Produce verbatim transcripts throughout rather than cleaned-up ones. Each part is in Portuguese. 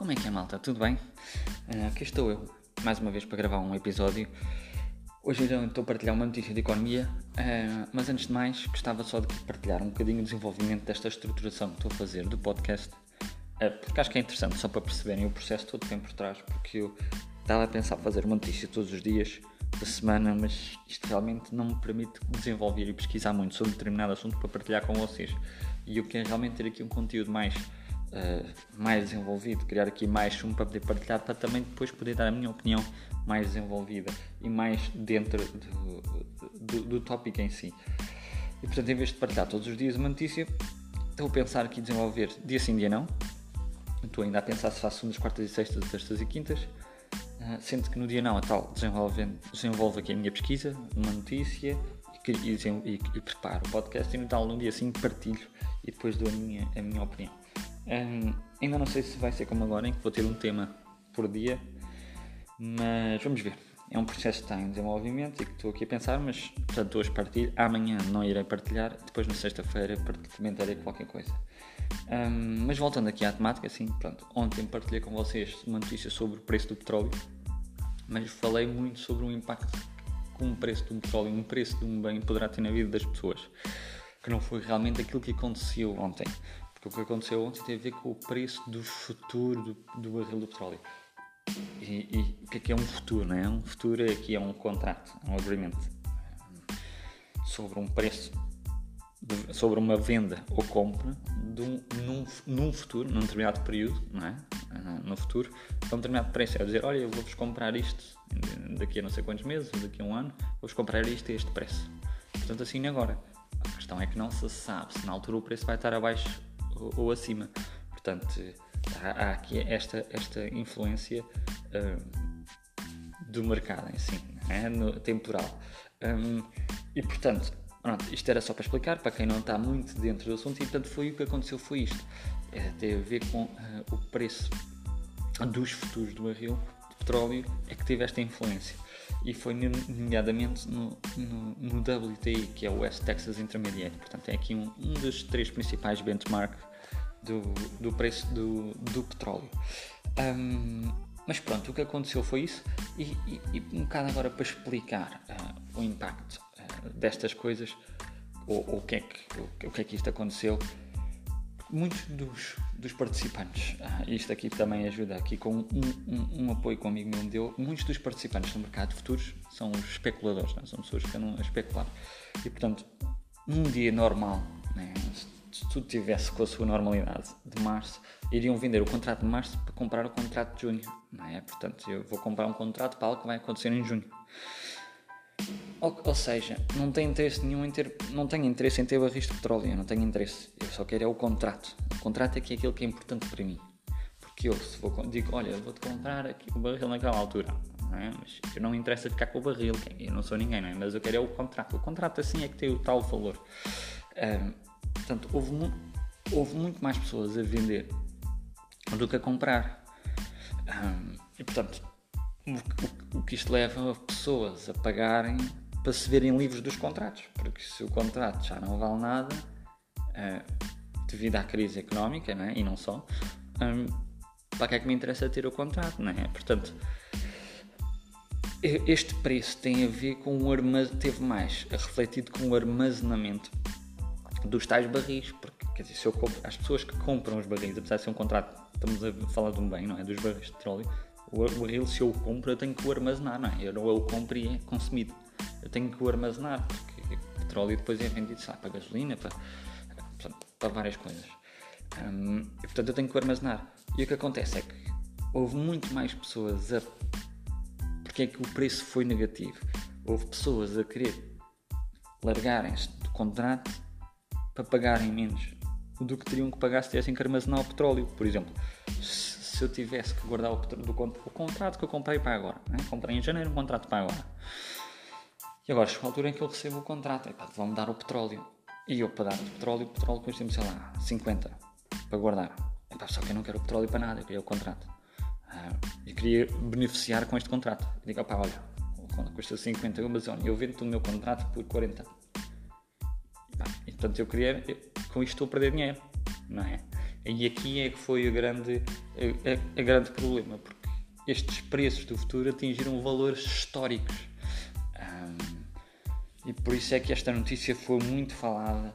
Como é que é, malta? Tudo bem? Uh, aqui estou eu, mais uma vez para gravar um episódio. Hoje então estou a partilhar uma notícia de economia, uh, mas antes de mais gostava só de partilhar um bocadinho o desenvolvimento desta estruturação que estou a fazer do podcast, uh, porque acho que é interessante só para perceberem o processo todo que tem por trás, porque eu estava a pensar fazer uma notícia todos os dias da semana, mas isto realmente não me permite desenvolver e pesquisar muito sobre determinado assunto para partilhar com vocês. E eu quero realmente ter aqui um conteúdo mais Uh, mais desenvolvido, criar aqui mais um para poder partilhar, para também depois poder dar a minha opinião mais desenvolvida e mais dentro do, do, do tópico em si. E portanto, em vez de partilhar todos os dias uma notícia, estou a pensar aqui desenvolver dia sim, dia não. Estou ainda a pensar se faço segundas, quartas e sextas, terças e quintas, uh, sendo que no dia não a tal desenvolvo aqui a minha pesquisa, uma notícia e, e, e, e preparo o podcast, e no tal no dia sim partilho e depois dou a minha, a minha opinião. Um, ainda não sei se vai ser como agora, em que vou ter um tema por dia, mas vamos ver. É um processo que está em desenvolvimento e que estou aqui a pensar, mas portanto hoje partilho, amanhã não irei partilhar, depois na sexta-feira comentarei qualquer coisa. Um, mas voltando aqui à temática, assim, pronto, ontem partilhei com vocês uma notícia sobre o preço do petróleo, mas falei muito sobre o impacto que um preço do petróleo, um preço de um bem poderá ter na vida das pessoas, que não foi realmente aquilo que aconteceu ontem. Porque o que aconteceu ontem tem a ver com o preço do futuro do, do barril do petróleo. E, e o que é que é um futuro, não é? Um futuro é aqui é um contrato, um agreement sobre um preço, de, sobre uma venda ou compra de um, num, num futuro, num determinado período, não é? Uh, no futuro, a um determinado preço. É dizer, olha, eu vou-vos comprar isto daqui a não sei quantos meses, ou daqui a um ano, vou-vos comprar isto a este preço. Portanto, assim agora. A questão é que não se sabe se na altura o preço vai estar abaixo ou acima. Portanto, há, há aqui esta, esta influência um, do mercado em si, é? No, temporal. Um, e, portanto, pronto, isto era só para explicar, para quem não está muito dentro do assunto, e, portanto, foi o que aconteceu, foi isto. É, tem a ver com uh, o preço dos futuros do barril de petróleo, é que teve esta influência. E foi nomeadamente no, no, no W T I, que é o West Texas Intermediate. Portanto, é aqui um, um dos três principais benchmarks do, do preço do, do petróleo. Um, mas pronto, o que aconteceu foi isso. E, e, e um bocado agora para explicar uh, o impacto uh, destas coisas, ou, ou o, que é que, o, o que é que isto aconteceu. Muitos dos, dos participantes, ah, isto aqui também ajuda aqui com um, um, um apoio que um amigo meu me deu, muitos dos participantes no mercado de futuros são os especuladores, não? São pessoas que andam a especular. E portanto, num dia normal, né, se tudo tivesse com a sua normalidade de março, iriam vender o contrato de março para comprar o contrato de junho. Não é? Portanto, eu vou comprar um contrato para algo que vai acontecer em junho. Ou, ou seja, não tenho interesse nenhum em ter, não tenho interesse em ter barris de petróleo, eu não tenho interesse, eu só quero é o contrato. O contrato é que é aquilo que é importante para mim. Porque eu, se vou, digo, olha, eu vou-te comprar aqui o barril naquela altura, não é? Mas eu não me interessa ficar com o barril, eu não sou ninguém, não é? Mas eu quero é o contrato. O contrato assim é que tem o tal valor. Um, portanto, houve, mu- houve muito mais pessoas a vender do que a comprar. Um, e portanto, o, o, o que isto leva a pessoas a pagarem para se verem livres dos contratos, porque se o contrato já não vale nada, uh, devido à crise económica, não é? E não só, um, para que é que me interessa ter o contrato, não é? Portanto, este preço tem a ver com o armazenamento, teve mais refletido com o armazenamento dos tais barris, porque, quer dizer, se eu compro, as pessoas que compram os barris, apesar de ser um contrato, estamos a falar de um bem, não é? Dos barris de petróleo, o barril, se eu o compro, eu tenho que o armazenar, não é? Eu não o compro e é consumido. Eu tenho que o armazenar, porque o petróleo depois é vendido, sabe, para gasolina, para, portanto, para várias coisas. Um, e portanto eu tenho que o armazenar. E o que acontece é que houve muito mais pessoas a... Porque é que o preço foi negativo? Houve pessoas a querer largarem-se do contrato para pagarem menos do que teriam que pagar se tivessem que armazenar o petróleo. Por exemplo, se, se eu tivesse que guardar o, petróleo, do, o contrato que eu comprei para agora, né? Comprei em janeiro um contrato para agora. E agora chegou a altura em que eu recebo o contrato, epá, vão-me dar o petróleo. E eu, para dar o petróleo, o petróleo depois temos, sei lá, cinquenta para guardar. Epá, só que eu não quero o petróleo para nada, eu queria o contrato. Ah, eu queria beneficiar com este contrato. Eu digo, opá, olha, custa cinquenta, mas olha, eu vendo o meu contrato por quarenta. Epá, e portanto eu queria, eu, com isto estou a perder dinheiro, não é? E aqui é que foi o grande, a, a, a grande problema, porque estes preços do futuro atingiram valores históricos. Um, e por isso é que esta notícia foi muito falada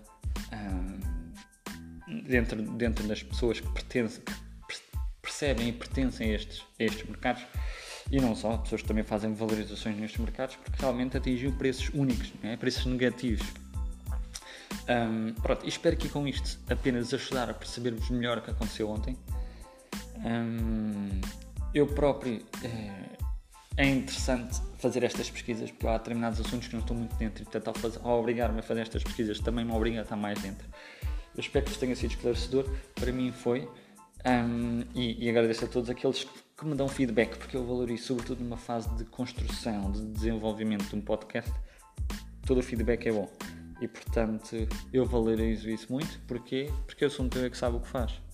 um, dentro, dentro das pessoas que, pertencem, que percebem e pertencem a estes, a estes mercados. E não só, pessoas que também fazem valorizações nestes mercados, porque realmente atingiu preços únicos, não é? Preços negativos. Um, pronto, e espero que com isto apenas ajudar a percebermos melhor o que aconteceu ontem. Um, eu próprio é, é interessante fazer estas pesquisas, porque há determinados assuntos que não estou muito dentro e, portanto, ao, fazer, ao obrigar-me a fazer estas pesquisas também me obriga a estar mais dentro. Eu espero que isto tenha sido esclarecedor. Para mim foi. Um, e, e agradeço a todos aqueles que, que me dão feedback, porque eu valorizo, sobretudo numa fase de construção, de desenvolvimento de um podcast, todo o feedback é bom. E, portanto, eu valorizo isso muito. Porquê? Porque eu sou um teu que sabe o que faz.